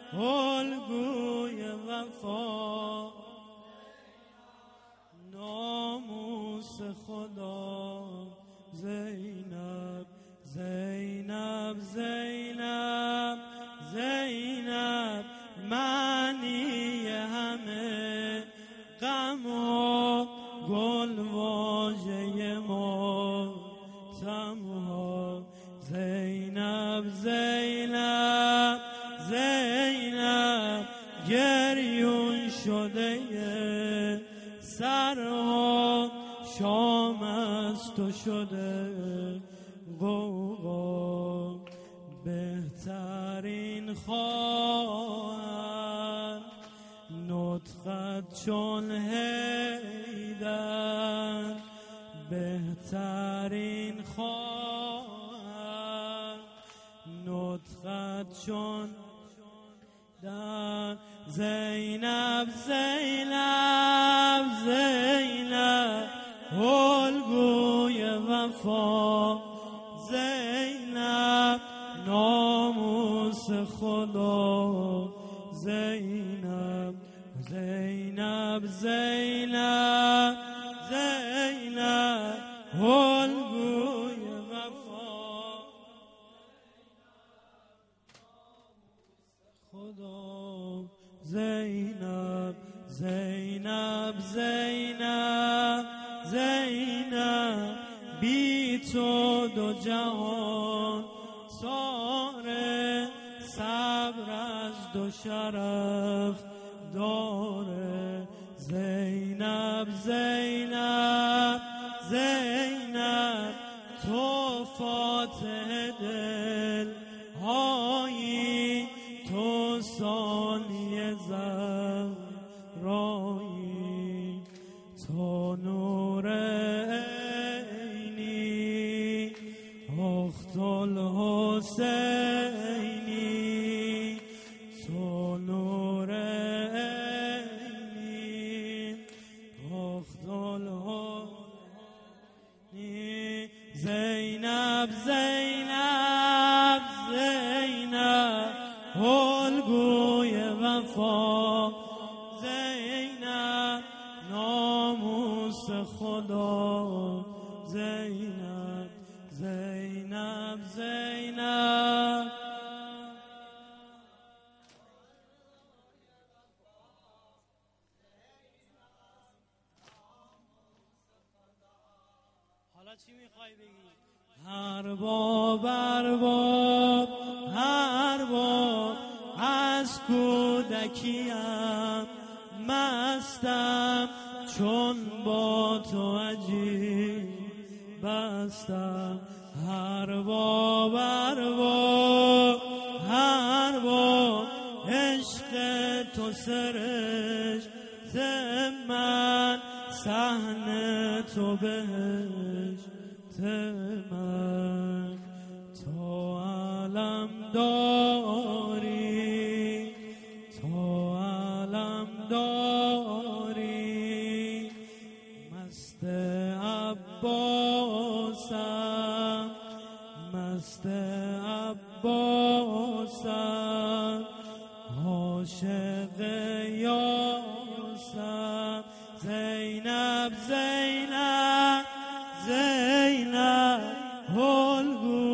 الگوی وفا، ناموس خدا. زینب زینب زینب زینب، معنی همه غم و گل واژه ماتم ها. زینب زینب زینب، گریون شده سرها، شام است و شده غوغا. بهترین خواهر نطقت چون حیدر، بهترین خواهر نطقت چون در. زینب زینب زینب، الگوی وفا. زینب ناموس خدا. زینب زینب زینب زینب، الگوی وفا. خدا. زینب زینب زینب زینب، بی تو دو جهان ساره، صبر از دو شرف داره. زینب زینب زینب، تو فاتح دل هایی، تو ثانی زهرایی، تو نور عینی، اخت الحسینی، تو نور عینی، اخت الحسینی. زینب زینب زینب، الگوی وفا. زینب ناموس خدا. زینب زینب زینب. حالا چی میخوای بگی؟ هر باب هر باب، از کودکیم مستم، چون با تو عجیب بستم. هر باب هر باب، عشق تو سرشت من، صحن تو بهشت من. تو علم داری، تو علم داری، مست عباسم، مست عباسم، عاشق یاسم. زینب زینب زینب، الگوی